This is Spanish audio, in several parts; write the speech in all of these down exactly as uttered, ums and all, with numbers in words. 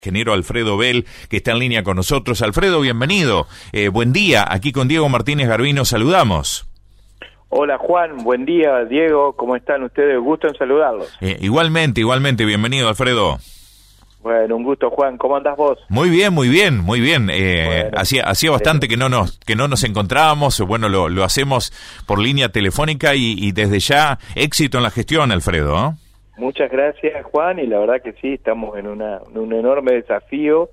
ingeniero Alfredo Bell, que está en línea con nosotros. Alfredo, bienvenido. Eh, buen día. Aquí con Diego Martínez Garbino saludamos. Hola Juan, buen día. Diego, ¿cómo están ustedes? Gusto en saludarlos. Eh, igualmente, igualmente. Bienvenido, Alfredo. Bueno, un gusto, Juan. ¿Cómo andás vos? Muy bien, muy bien, muy bien. Eh, bueno, hacía hacía bastante que no nos que no nos encontrábamos. Bueno, lo, lo hacemos por línea telefónica y, y desde ya éxito en la gestión, Alfredo, ¿eh? Muchas gracias, Juan, y la verdad que sí, estamos en, una, en un enorme desafío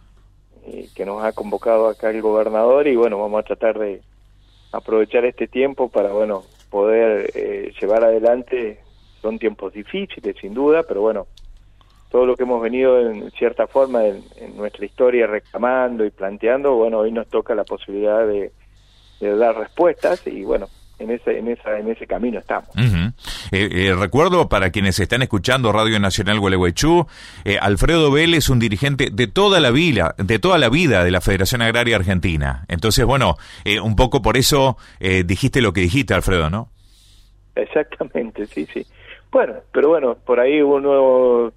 eh, que nos ha convocado acá el gobernador y bueno, vamos a tratar de aprovechar este tiempo para, bueno, poder eh, llevar adelante. Son tiempos difíciles, sin duda, pero bueno, todo lo que hemos venido en cierta forma en, en nuestra historia reclamando y planteando, bueno, hoy nos toca la posibilidad de, de dar respuestas y bueno, en ese en esa en ese camino estamos. Uh-huh. eh, eh, recuerdo para quienes están escuchando Radio Nacional Gualeguaychú, eh, Alfredo Bell es un dirigente de toda la vida, de toda la vida de la Federación Agraria Argentina. Entonces, bueno, eh, un poco por eso eh, dijiste lo que dijiste, Alfredo, ¿no? Exactamente, sí, sí. Bueno, pero bueno, por ahí uno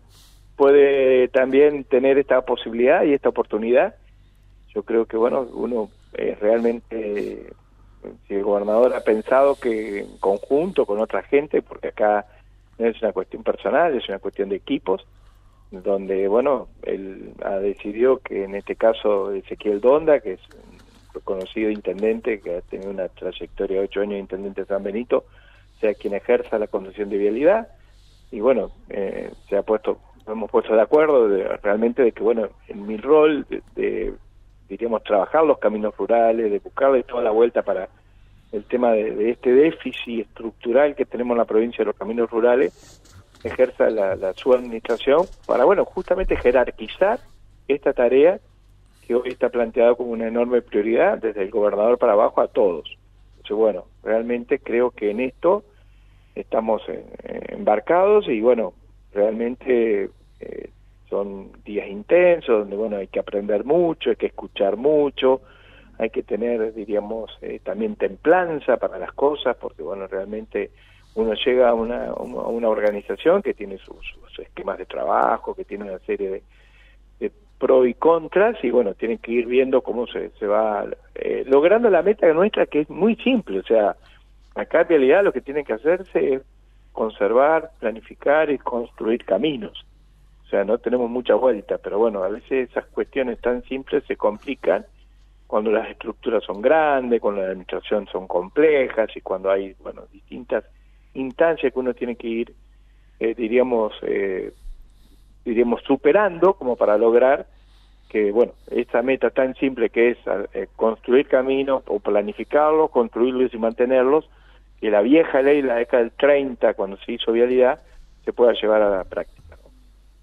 puede también tener esta posibilidad y esta oportunidad. Yo creo que, bueno, uno eh, realmente, eh, si el gobernador ha pensado que en conjunto con otra gente, porque acá no es una cuestión personal, es una cuestión de equipos, donde, bueno, él ha decidido que en este caso Ezequiel Donda, que es un conocido intendente, que ha tenido una trayectoria de ocho años de intendente de San Benito, sea quien ejerza la conducción de vialidad, y bueno, eh, se ha puesto hemos puesto de acuerdo de, realmente de que, bueno, en mi rol de, de, diríamos, trabajar los caminos rurales, de buscarle toda la vuelta para el tema de, de este déficit estructural que tenemos en la provincia de los caminos rurales, ejerza la, la su administración para, bueno, justamente jerarquizar esta tarea que hoy está planteada como una enorme prioridad desde el gobernador para abajo a todos. Entonces, bueno, realmente creo que en esto estamos en, en embarcados y, bueno, realmente eh, son días intensos donde, bueno, hay que aprender mucho, hay que escuchar mucho, hay que tener, diríamos, eh, también templanza para las cosas, porque, bueno, realmente uno llega a una, a una organización que tiene sus, sus esquemas de trabajo, que tiene una serie de, de pros y contras, y, bueno, tienen que ir viendo cómo se, se va eh, logrando la meta nuestra, que es muy simple. O sea, acá en realidad lo que tiene que hacerse es conservar, planificar y construir caminos. O sea, no tenemos mucha vuelta, pero bueno, a veces esas cuestiones tan simples se complican cuando las estructuras son grandes, cuando las administraciones son complejas y cuando hay, bueno, distintas instancias que uno tiene que ir, eh, diríamos, eh, diríamos, superando como para lograr que, bueno, esta meta tan simple que es eh, construir caminos o planificarlos, construirlos y mantenerlos, que la vieja ley de la década del treinta, cuando se hizo vialidad, se pueda llevar a la práctica, ¿no?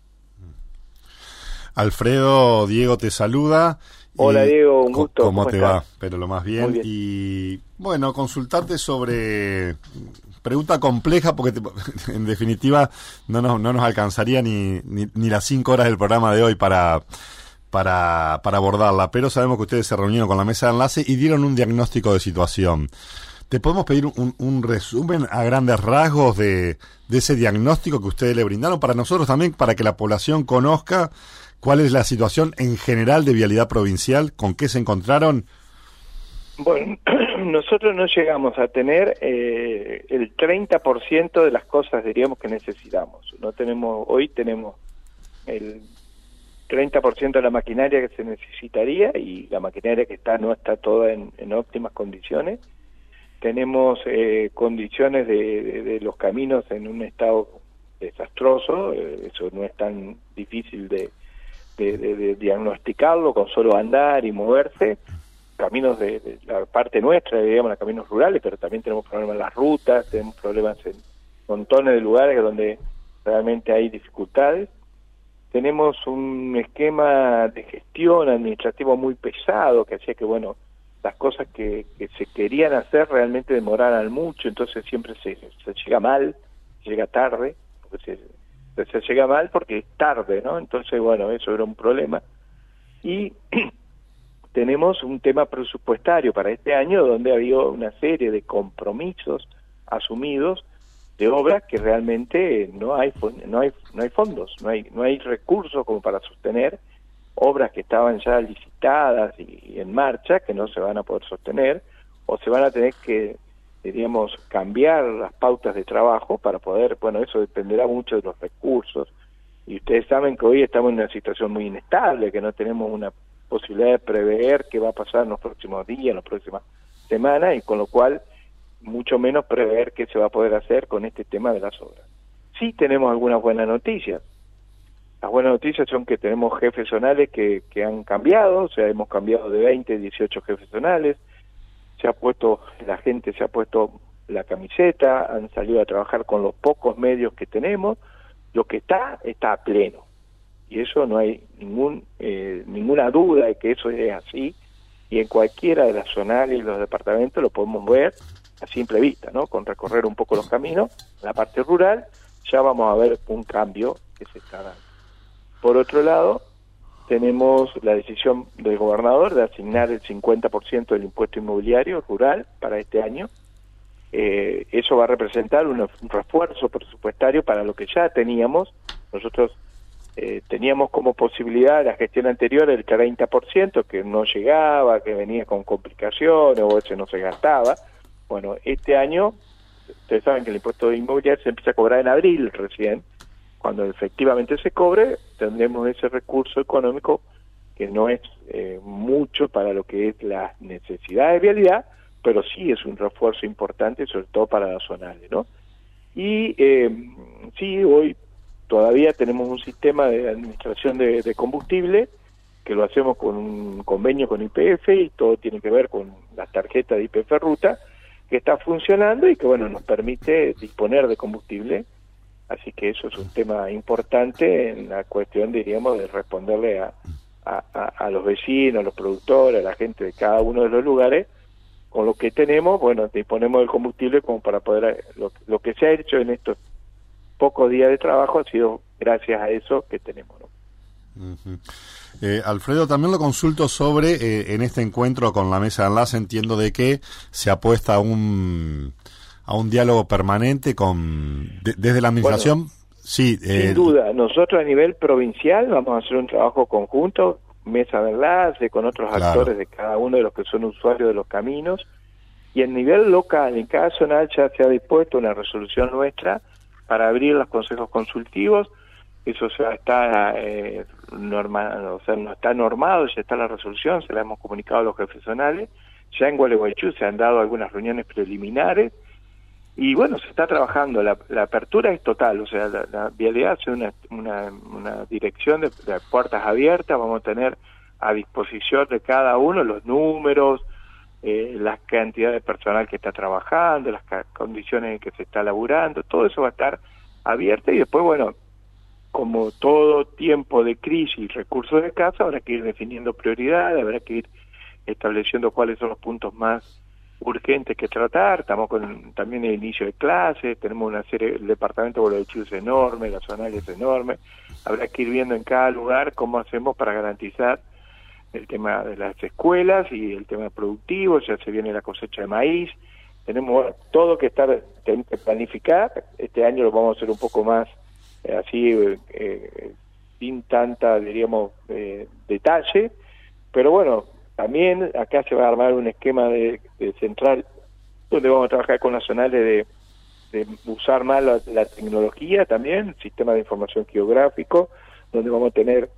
Alfredo, Diego te saluda. Hola Diego, un gusto. ¿Cómo, ¿Cómo te estás? va? Pero lo más bien. bien. Y bueno, consultarte sobre... Pregunta compleja porque te, en definitiva no nos, no nos alcanzaría ni, ni, ni las cinco horas del programa de hoy para... Para, para abordarla, pero sabemos que ustedes se reunieron con la mesa de enlace y dieron un diagnóstico de situación. ¿Te podemos pedir un, un resumen a grandes rasgos de, de ese diagnóstico que ustedes le brindaron para nosotros también, para que la población conozca cuál es la situación en general de vialidad provincial, con qué se encontraron? Bueno, nosotros no llegamos a tener eh, el treinta por ciento de las cosas, diríamos, que necesitamos. No tenemos, hoy tenemos el treinta por ciento de la maquinaria que se necesitaría y la maquinaria que está no está toda en, en óptimas condiciones. Tenemos eh, condiciones de, de, de los caminos en un estado desastroso, eh, eso no es tan difícil de, de, de, de diagnosticarlo con solo andar y moverse. Caminos de, de la parte nuestra, digamos, los caminos rurales, pero también tenemos problemas en las rutas, tenemos problemas en montones de lugares donde realmente hay dificultades. Tenemos un esquema de gestión administrativo muy pesado que hacía que, bueno, las cosas que, que se querían hacer realmente demoraran mucho, entonces siempre se, se llega mal, se llega tarde, porque se, se llega mal porque es tarde, ¿no? Entonces, bueno, eso era un problema. Y tenemos un tema presupuestario para este año donde había una serie de compromisos asumidos de obras que realmente no hay no hay no hay fondos, no hay no hay recursos como para sostener obras que estaban ya licitadas y, y en marcha, que no se van a poder sostener, o se van a tener que, diríamos, cambiar las pautas de trabajo para poder, bueno, eso dependerá mucho de los recursos, y ustedes saben que hoy estamos en una situación muy inestable, que no tenemos una posibilidad de prever qué va a pasar en los próximos días, en las próximas semanas, y con lo cual mucho menos prever qué se va a poder hacer con este tema de las obras. Sí tenemos algunas buenas noticias. Las buenas noticias son que tenemos jefes zonales que, que han cambiado, o sea, hemos cambiado de veinte a dieciocho jefes zonales, se ha puesto, la gente se ha puesto la camiseta, han salido a trabajar con los pocos medios que tenemos, lo que está, está a pleno. Y eso no hay ningún eh, ninguna duda de que eso es así, y en cualquiera de las zonales y los departamentos lo podemos ver a simple vista, ¿no? Con recorrer un poco los caminos, en la parte rural, ya vamos a ver un cambio que se está dando. Por otro lado, tenemos la decisión del gobernador de asignar el cincuenta por ciento del impuesto inmobiliario rural para este año. Eh, eso va a representar un, un refuerzo presupuestario para lo que ya teníamos. Nosotros eh, teníamos como posibilidad la gestión anterior el treinta por ciento, que no llegaba, que venía con complicaciones o ese no se gastaba. Bueno, este año, ustedes saben que el impuesto inmobiliario se empieza a cobrar en abril recién. Cuando efectivamente se cobre, tendremos ese recurso económico que no es eh, mucho para lo que es la necesidad de vialidad, pero sí es un refuerzo importante, sobre todo para las zonales, ¿no? Y eh, sí, hoy todavía tenemos un sistema de administración de, de combustible, que lo hacemos con un convenio con Y P F, y todo tiene que ver con las tarjetas de Y P F Ruta, que está funcionando y que, bueno, nos permite disponer de combustible. Así que eso es un tema importante en la cuestión, diríamos, de responderle a, a, a los vecinos, a los productores, a la gente de cada uno de los lugares. Con lo que tenemos, bueno, disponemos del combustible como para poder... Lo, lo que se ha hecho en estos pocos días de trabajo ha sido gracias a eso que tenemos, ¿no? Uh-huh. eh, Alfredo, también lo consulto sobre, eh, en este encuentro con la mesa de enlace, entiendo de que se apuesta a un... a un diálogo permanente con de, desde la administración. Bueno, sí, eh, sin duda. Nosotros a nivel provincial vamos a hacer un trabajo conjunto, mesa de enlace, con otros claro. actores de cada uno de los que son usuarios de los caminos, y a nivel local, en cada zonal ya se ha dispuesto una resolución nuestra para abrir los consejos consultivos. Eso ya está eh, norma, o sea, no está normado, ya está la resolución, se la hemos comunicado a los jefes zonales. Ya en Gualeguaychú se han dado algunas reuniones preliminares. Y bueno, se está trabajando, la, la apertura es total, o sea, la, la vialidad es una, una, una dirección de, de puertas abiertas, vamos a tener a disposición de cada uno los números, eh, la cantidad de personal que está trabajando, las condiciones en que se está laburando, todo eso va a estar abierto, y después, bueno, como todo tiempo de crisis y recursos de casa, habrá que ir definiendo prioridades, habrá que ir estableciendo cuáles son los puntos más urgentes que tratar. Estamos con también el inicio de clases, tenemos una serie, el departamento de Gualeguaychú es enorme, la zonal es enorme, habrá que ir viendo en cada lugar cómo hacemos para garantizar el tema de las escuelas y el tema productivo. Ya se viene la cosecha de maíz, tenemos bueno, todo que estar, tenemos que planificar. Este año lo vamos a hacer un poco más eh, así, eh, sin tanta, diríamos, eh, detalle, pero bueno, también acá se va a armar un esquema de, de central donde vamos a trabajar con las zonales de, de usar más la, la tecnología también, sistema de información geográfico, donde vamos a tener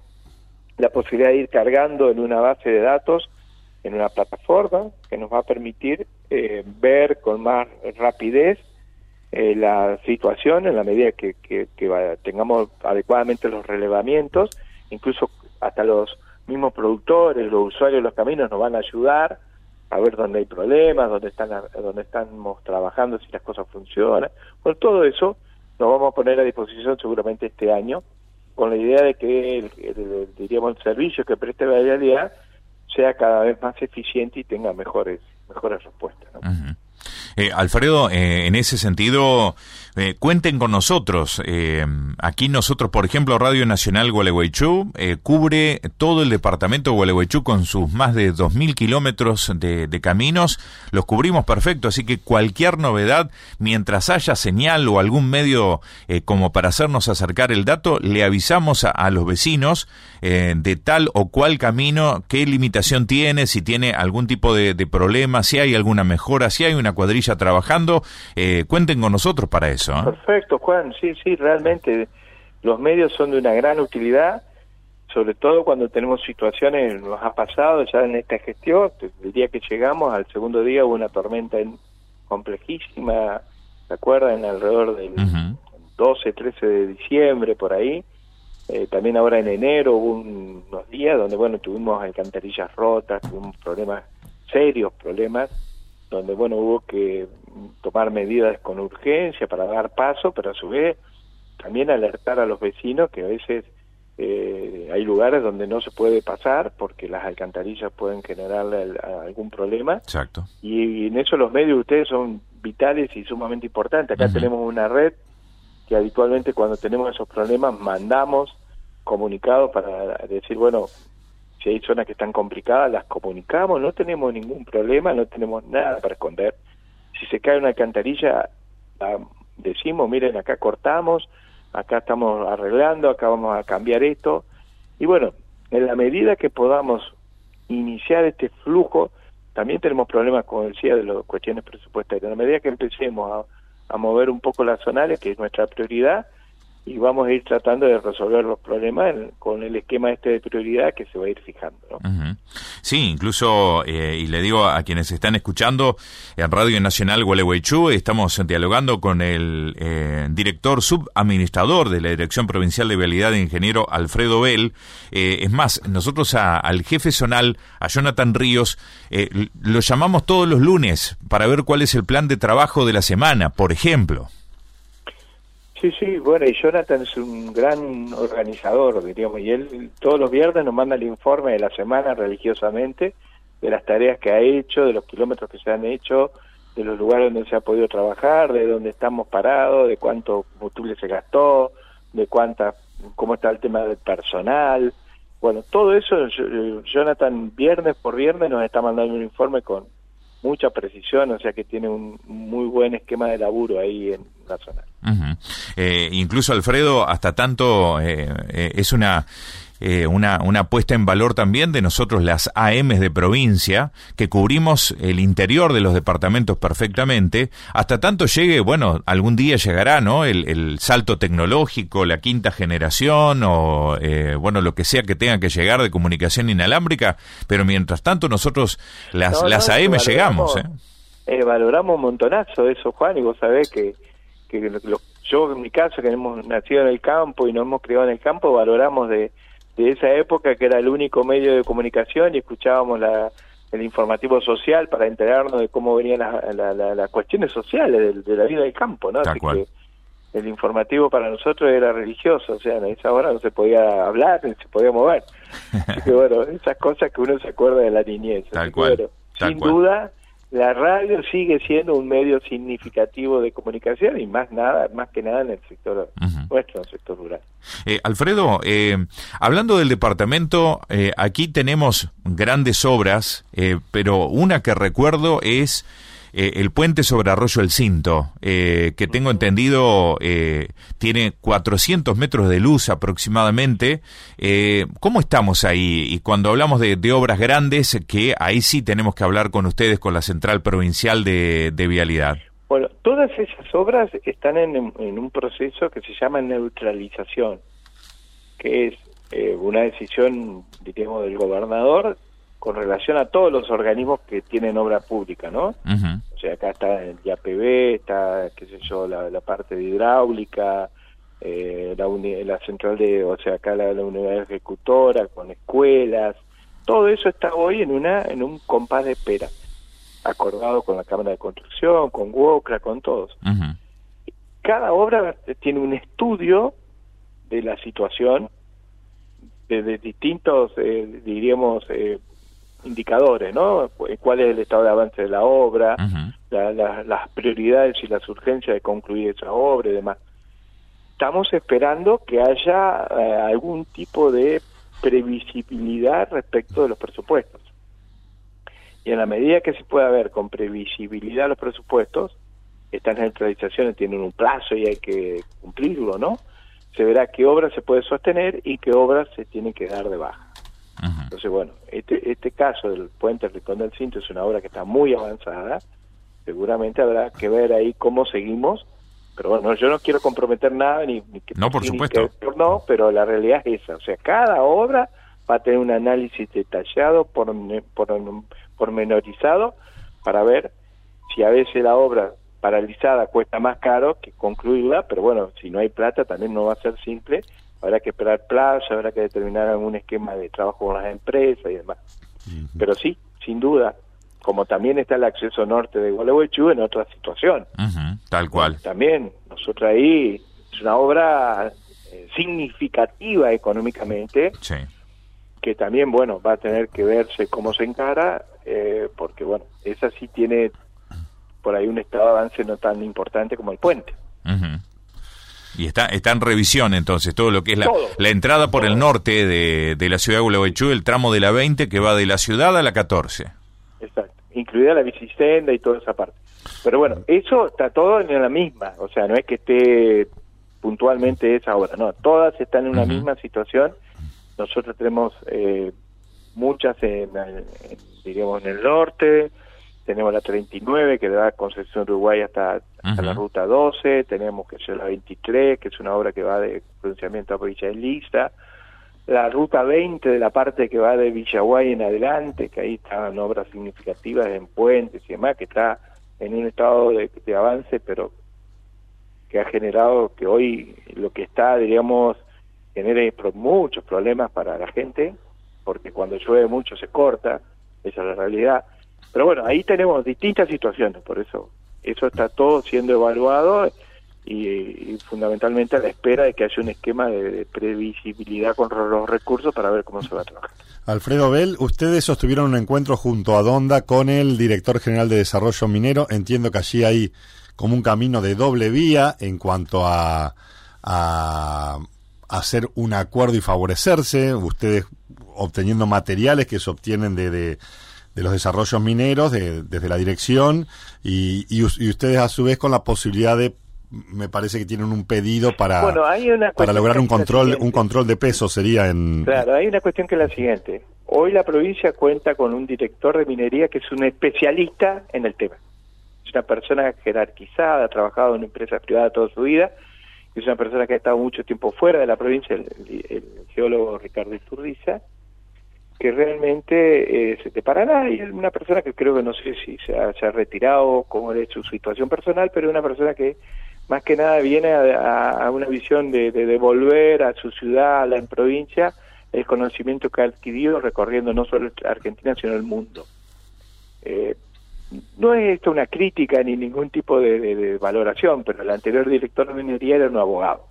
la posibilidad de ir cargando en una base de datos, en una plataforma que nos va a permitir eh, ver con más rapidez eh, la situación en la medida que, que, que va, tengamos adecuadamente los relevamientos, incluso hasta los mismos productores, los usuarios de los caminos nos van a ayudar a ver dónde hay problemas, dónde están, dónde estamos trabajando, si las cosas funcionan. Bueno, todo eso lo vamos a poner a disposición seguramente este año, con la idea de que el, el, el, diríamos, el servicio que preste la vialidad sea cada vez más eficiente y tenga mejores mejores respuestas, ¿no? Uh-huh. Eh, Alfredo, eh, en ese sentido, eh, cuenten con nosotros. Eh, aquí nosotros, por ejemplo, Radio Nacional Gualeguaychú eh, cubre todo el departamento de Gualeguaychú con sus más de dos mil kilómetros de, de caminos. Los cubrimos perfecto, así que cualquier novedad, mientras haya señal o algún medio eh, como para hacernos acercar el dato, le avisamos a, a los vecinos eh, de tal o cual camino, qué limitación tiene, si tiene algún tipo de, de problema, si hay alguna mejora, si hay una cuadrilla trabajando, eh, cuenten con nosotros para eso, ¿eh? Perfecto, Juan, sí, sí, realmente los medios son de una gran utilidad, sobre todo cuando tenemos situaciones, nos ha pasado ya en esta gestión, el día que llegamos, al segundo día hubo una tormenta en, complejísima, ¿se acuerdan? Alrededor del uh-huh. doce, trece de diciembre, por ahí, eh, también ahora en enero hubo un, unos días donde, bueno, tuvimos alcantarillas rotas, tuvimos problemas, serios problemas, donde, bueno, hubo que tomar medidas con urgencia para dar paso, pero a su vez también alertar a los vecinos que a veces eh, hay lugares donde no se puede pasar porque las alcantarillas pueden generarle el, algún problema. Exacto. Y, y en eso los medios de ustedes son vitales y sumamente importantes. Acá uh-huh. tenemos una red que habitualmente cuando tenemos esos problemas mandamos comunicados para decir, bueno, si hay zonas que están complicadas, las comunicamos, no tenemos ningún problema, no tenemos nada para esconder. Si se cae una alcantarilla, decimos, miren, acá cortamos, acá estamos arreglando, acá vamos a cambiar esto. Y bueno, en la medida que podamos iniciar este flujo, también tenemos problemas, como decía, de las cuestiones presupuestarias. En la medida que empecemos a, a mover un poco las zonales, que es nuestra prioridad, y vamos a ir tratando de resolver los problemas en, con el esquema este de prioridad que se va a ir fijando, ¿no? Uh-huh. Sí, incluso, eh, y le digo a quienes están escuchando, en Radio Nacional Gualeguaychú estamos dialogando con el eh, director subadministrador de la Dirección Provincial de Vialidad, ingeniero Alfredo Bell. Eh, es más, nosotros a, al jefe zonal, a Jonathan Ríos, eh, lo llamamos todos los lunes para ver cuál es el plan de trabajo de la semana, por ejemplo. Sí, sí, bueno, y Jonathan es un gran organizador, diríamos, y él todos los viernes nos manda el informe de la semana religiosamente, de las tareas que ha hecho, de los kilómetros que se han hecho, de los lugares donde se ha podido trabajar, de dónde estamos parados, de cuánto combustible se gastó, de cuánta, cómo está el tema del personal. Bueno, todo eso, Jonathan viernes por viernes nos está mandando un informe con mucha precisión, o sea que tiene un muy buen esquema de laburo ahí en la zona. Uh-huh. Eh, incluso, Alfredo, hasta tanto eh, eh, es una... Eh, una, una puesta en valor también de nosotros las A Ms de provincia, que cubrimos el interior de los departamentos perfectamente, hasta tanto llegue, bueno, algún día llegará, ¿no? El, el salto tecnológico, la quinta generación o, eh, bueno, lo que sea que tenga que llegar de comunicación inalámbrica, pero mientras tanto nosotros las, no, las no, A M llegamos, ¿eh? Eh, valoramos un montonazo eso, Juan, y vos sabés que, que lo, yo en mi caso, que hemos nacido en el campo y nos hemos criado en el campo, valoramos de de esa época que era el único medio de comunicación y escuchábamos la, el informativo social para enterarnos de cómo venían las la, la, la cuestiones sociales de, de la vida del campo, ¿no? Así que el informativo para nosotros era religioso, o sea, en esa hora no se podía hablar, ni se podía mover. Así que bueno, esas cosas que uno se acuerda de la niñez. Tal Así cual. Que, bueno, Tal sin cual. duda, la radio sigue siendo un medio significativo de comunicación y más nada, más que nada en el sector uh-huh. nuestro, en el sector rural. Eh, Alfredo, eh, hablando del departamento, eh, aquí tenemos grandes obras, eh, pero una que recuerdo es eh, el puente sobre Arroyo El Cinto, eh, que tengo entendido eh, tiene cuatrocientos metros de luz aproximadamente. Eh, ¿Cómo estamos ahí? Y cuando hablamos de, de obras grandes, que ahí sí tenemos que hablar con ustedes, con la Central Provincial de, de Vialidad. Bueno, todas esas obras están en, en un proceso que se llama neutralización, que es eh, una decisión, diríamos, del gobernador con relación a todos los organismos que tienen obra pública, ¿no? Uh-huh. O sea, acá está el I A P B, está, qué sé yo, la, la parte de hidráulica, eh, la, uni, la central de, o sea, acá la, la unidad ejecutora, con escuelas, todo eso está hoy en una en un compás de espera, acordado con la Cámara de Construcción, con WOCRA, con todos. Uh-huh. Cada obra tiene un estudio de la situación, de, de distintos, eh, diríamos, eh, indicadores, ¿no? ¿Cuál es el estado de avance de la obra? Uh-huh. La, la, las prioridades y las urgencias de concluir esa obra y demás. Estamos esperando que haya eh, algún tipo de previsibilidad respecto de los presupuestos. Y en la medida que se pueda ver con previsibilidad los presupuestos, estas neutralizaciones tienen un plazo y hay que cumplirlo, ¿no? Se verá qué obras se puede sostener y qué obras se tienen que dar de baja. Uh-huh. Entonces, bueno, este, este caso del puente Rincón del Cinto es una obra que está muy avanzada. Seguramente habrá que ver ahí cómo seguimos, pero bueno, yo no quiero comprometer nada ni, ni que no por ni supuesto que, no, pero la realidad es esa, o sea, cada obra va a tener un análisis detallado, por, por, pormenorizado, para ver si a veces la obra paralizada cuesta más caro que concluirla, pero bueno, si no hay plata también no va a ser simple, habrá que esperar plazo, habrá que determinar algún esquema de trabajo con las empresas y demás. Uh-huh. Pero sí, sin duda, como también está el acceso norte de Gualeguaychú en otra situación. Uh-huh, tal cual. También, nosotros ahí, es una obra eh, significativa económicamente, sí. que también, bueno, va a tener que verse cómo se encara, eh, porque, bueno, esa sí tiene por ahí un estado de avance no tan importante como el puente. Uh-huh. Y está está en revisión, entonces, todo lo que es la, todo, la entrada por todo. el norte de, de la ciudad de Gualeguaychú, el tramo de la veinte que va de la ciudad a la catorce. Exacto, incluida la bicisenda y toda esa parte. Pero bueno, eso está todo en la misma, o sea, no es que esté puntualmente esa obra, no, todas están en una uh-huh. misma situación. Nosotros tenemos eh, muchas, en, en, diríamos, en el norte, tenemos la treinta y nueve que da Concepción Uruguay hasta, hasta uh-huh. la ruta doce, tenemos que ser la veintitrés, que es una obra que va de pronunciamiento a Villa Elisa, la ruta veinte de la parte que va de Villaguay en adelante, que ahí están obras significativas en puentes y demás, que está en un estado de, de avance, pero que ha generado que hoy lo que está, diríamos, genere muchos problemas para la gente, porque cuando llueve mucho se corta, esa es la realidad. Pero bueno, ahí tenemos distintas situaciones, por eso eso está todo siendo evaluado y, y fundamentalmente a la espera de que haya un esquema de, de previsibilidad con los recursos para ver cómo se va a trabajar. Alfredo Bell, ustedes sostuvieron un encuentro junto a Donda con el director general de Desarrollo Minero. Entiendo que allí hay como un camino de doble vía en cuanto a, a hacer un acuerdo y favorecerse, ustedes obteniendo materiales que se obtienen de... de de los desarrollos mineros de, desde la dirección y, y, y ustedes a su vez con la posibilidad de, me parece que tienen un pedido para, bueno, hay una para lograr un control un control de peso sería en... Claro, hay una cuestión que es la siguiente. Hoy la provincia cuenta con un director de minería que es un especialista en el tema. Es una persona jerarquizada, ha trabajado en empresas privadas toda su vida, es una persona que ha estado mucho tiempo fuera de la provincia, el, el, el geólogo Ricardo Iturriza, que realmente es de Paraná, y es una persona que creo que no sé si se ha, se ha retirado, cómo es su situación personal, pero es una persona que más que nada viene a, a una visión de, de devolver a su ciudad, a la provincia, el conocimiento que ha adquirido recorriendo no solo Argentina, sino el mundo. Eh, no es esto una crítica ni ningún tipo de, de, de valoración, pero el anterior director de minería era un abogado.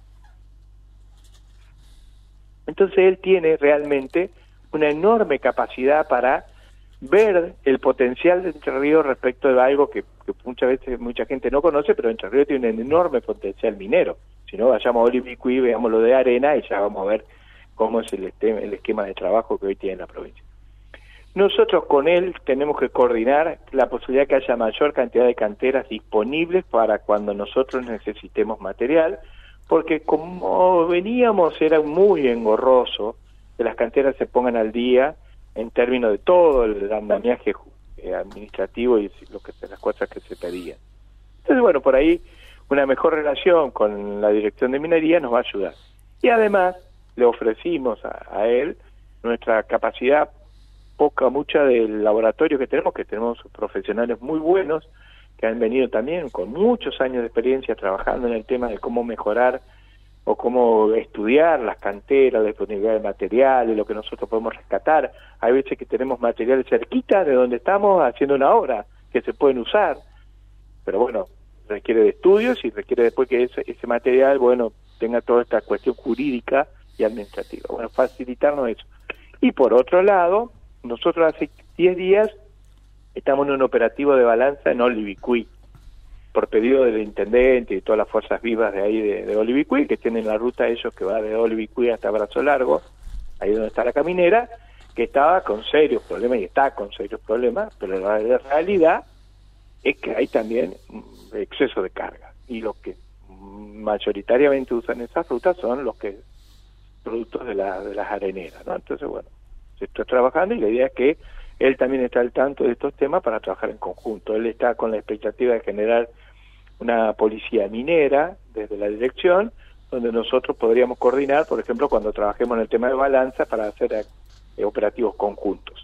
Entonces él tiene realmente una enorme capacidad para ver el potencial de Entre Ríos respecto de algo que, que muchas veces mucha gente no conoce, pero Entre Ríos tiene un enorme potencial minero. Si no, vayamos a Olivicuí, veamos lo de arena y ya vamos a ver cómo es el, este, el esquema de trabajo que hoy tiene la provincia. Nosotros con él tenemos que coordinar la posibilidad de que haya mayor cantidad de canteras disponibles para cuando nosotros necesitemos material, porque como veníamos era muy engorroso que las canteras se pongan al día en términos de todo el andamiaje eh, administrativo y lo que las cosas que se pedían. Entonces, bueno, por ahí una mejor relación con la Dirección de Minería nos va a ayudar. Y además le ofrecimos a, a él nuestra capacidad poca, mucha del laboratorio que tenemos, que tenemos profesionales muy buenos, que han venido también con muchos años de experiencia trabajando en el tema de cómo mejorar o cómo estudiar las canteras, la disponibilidad de materiales, lo que nosotros podemos rescatar. Hay veces que tenemos materiales cerquita de donde estamos haciendo una obra que se pueden usar, pero bueno, requiere de estudios y requiere después que ese, ese material, bueno, tenga toda esta cuestión jurídica y administrativa. Bueno, facilitarnos eso. Y por otro lado, nosotros hace diez días estamos en un operativo de balanza en Olivicuí, por pedido del intendente y todas las fuerzas vivas de ahí de, de Olivicuí, que tienen la ruta ellos que va de Olivicuí hasta Brazo Largo, ahí donde está la caminera, que estaba con serios problemas y está con serios problemas, pero la, la realidad es que hay también exceso de carga, y los que mayoritariamente usan esas rutas son los que productos de, la, de las areneras, ¿no? Entonces, bueno, se está trabajando y la idea es que él también está al tanto de estos temas para trabajar en conjunto. Él está con la expectativa de generar una policía minera desde la dirección, donde nosotros podríamos coordinar, por ejemplo, cuando trabajemos en el tema de balanza para hacer eh, operativos conjuntos.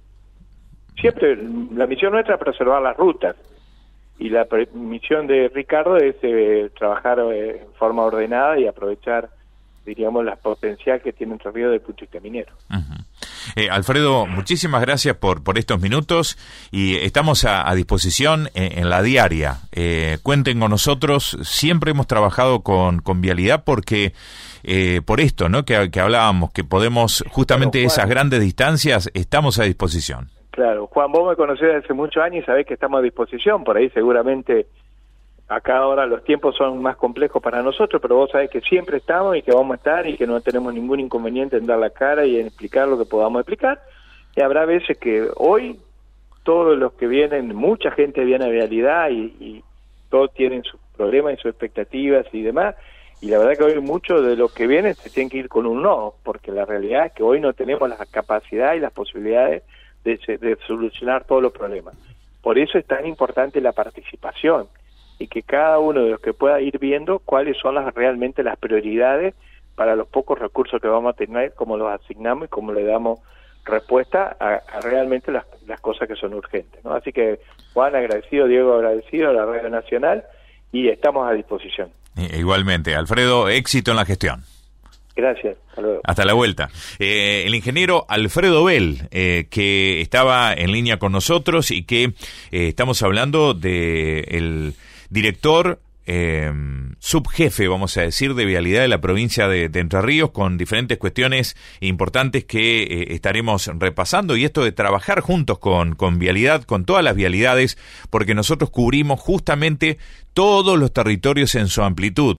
Siempre la misión nuestra es preservar las rutas, y la pre- misión de Ricardo es eh, trabajar eh, en forma ordenada y aprovechar, diríamos, la potencial que tiene Entre Ríos desde el punto de vista minero. Uh-huh. Eh, Alfredo, muchísimas gracias por, por estos minutos, y estamos a, a disposición en, en la diaria. Eh, cuenten con nosotros, siempre hemos trabajado con, con Vialidad porque eh, por esto, ¿no? Que, que hablábamos, que podemos, justamente Claro, esas grandes distancias, estamos a disposición. Claro, Juan, vos me conocés desde hace muchos años y sabés que estamos a disposición. Por ahí seguramente acá ahora los tiempos son más complejos para nosotros, pero vos sabés que siempre estamos y que vamos a estar y que no tenemos ningún inconveniente en dar la cara y en explicar lo que podamos explicar. Y habrá veces que hoy todos los que vienen, mucha gente viene a Vialidad y, y todos tienen sus problemas y sus expectativas y demás, y la verdad que hoy muchos de los que vienen se tienen que ir con un no, porque la realidad es que hoy no tenemos la capacidad y las posibilidades de, de solucionar todos los problemas. Por eso es tan importante la participación, y que cada uno de los que pueda ir viendo cuáles son las realmente las prioridades para los pocos recursos que vamos a tener, cómo los asignamos y cómo le damos respuesta a, a realmente las, las cosas que son urgentes, ¿no? Así que, Juan, agradecido, Diego, agradecido a la Radio Nacional, y estamos a disposición. E, igualmente, Alfredo, éxito en la gestión. Gracias, hasta luego. Hasta la vuelta. Eh, el ingeniero Alfredo Bell, eh, que estaba en línea con nosotros y que eh, estamos hablando de el director, eh, subjefe, vamos a decir, de Vialidad de la provincia de, de Entre Ríos, con diferentes cuestiones importantes que eh, estaremos repasando, y esto de trabajar juntos con, con Vialidad, con todas las vialidades, porque nosotros cubrimos justamente todos los territorios en su amplitud.